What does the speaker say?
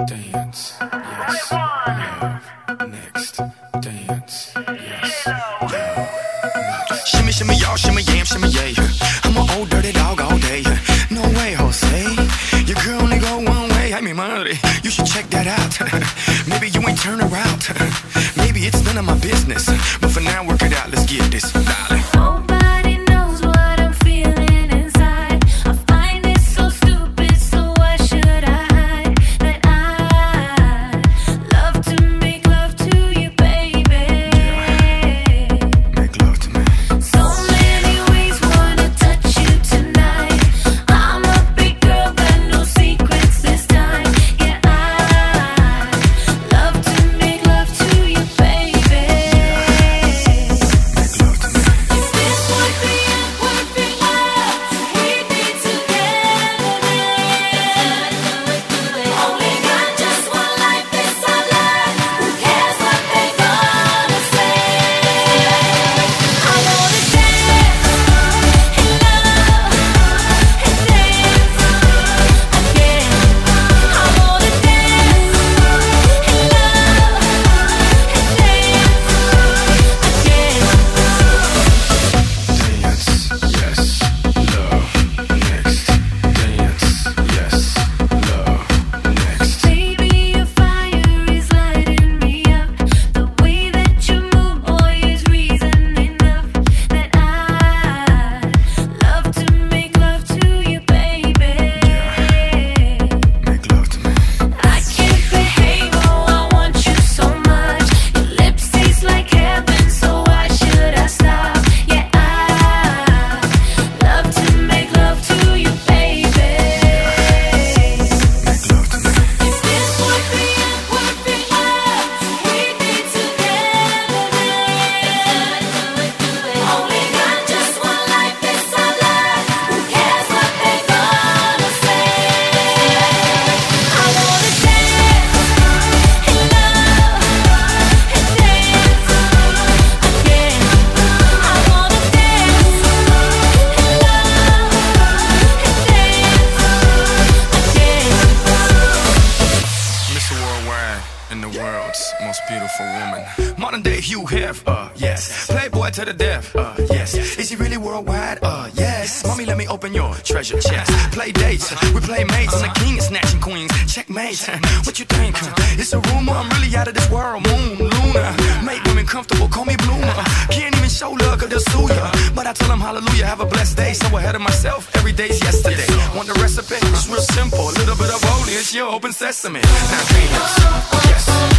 dance, yes, love, next, dance, yes, love, next. Shimmy, shimmy, y'all, shimmy, yam, shimmy, yay. I'm an old dirty dog all day. No way, Jose. Your girl only go one way. I mean, money. You should check that out. Maybe you ain't turn around. Maybe it's none of my business. But for now, work it out. Let's get this, darling. Nobody knows what I'm feeling inside. I find it so stupid, so why should I hide that I love to make love to you, baby? Make love to me. So many ways wanna touch you tonight. I'm a big girl, got no secrets this time. Yeah, I love to make love to you, baby. Make love to me. If this would be a perfect world, we'd be together then. Only got just one life, this I learned. Who cares what they gonna say? I wanna dance and love and dance again. I wanna dance and love and dance again. Dance, yes, love, next, dance, yes, love, next. Baby, your fire is lighting me up. The way that you move, boy, is reason enough that I love to make love to you, baby. Make love to me. I can't behave, oh, I want you so much. Your lips taste like heaven, so why should I stop? Yeah, I love to make love to you, baby. Make love to me. If this would be a perfect world, we'd be together then. Only got just one life, this I learned. Who cares what they gonna say? I wanna dance and love and dance again. I wanna dance and love and dance again. Mr. Worldwide and the world's most beautiful woman. Modern day Hugh Hef, yes. Playboy to the death, yes. Is he really worldwide? Yes. Mommy, let me open your treasure chest. Play dates, we play mates. I'm the king of snatching queens. Checkmate. What you think? It's a rumor. I'm really out of this world. Moon, Luna. Make women comfortable. Call me Bloomer. Can't even show love 'cause they'll sue ya. But I tell them hallelujah. Have a blessed day. So ahead of myself. Every day's yesterday. Want the recipe? It's real simple. A little bit of holy. It's your open sesame. Now dance. Yes.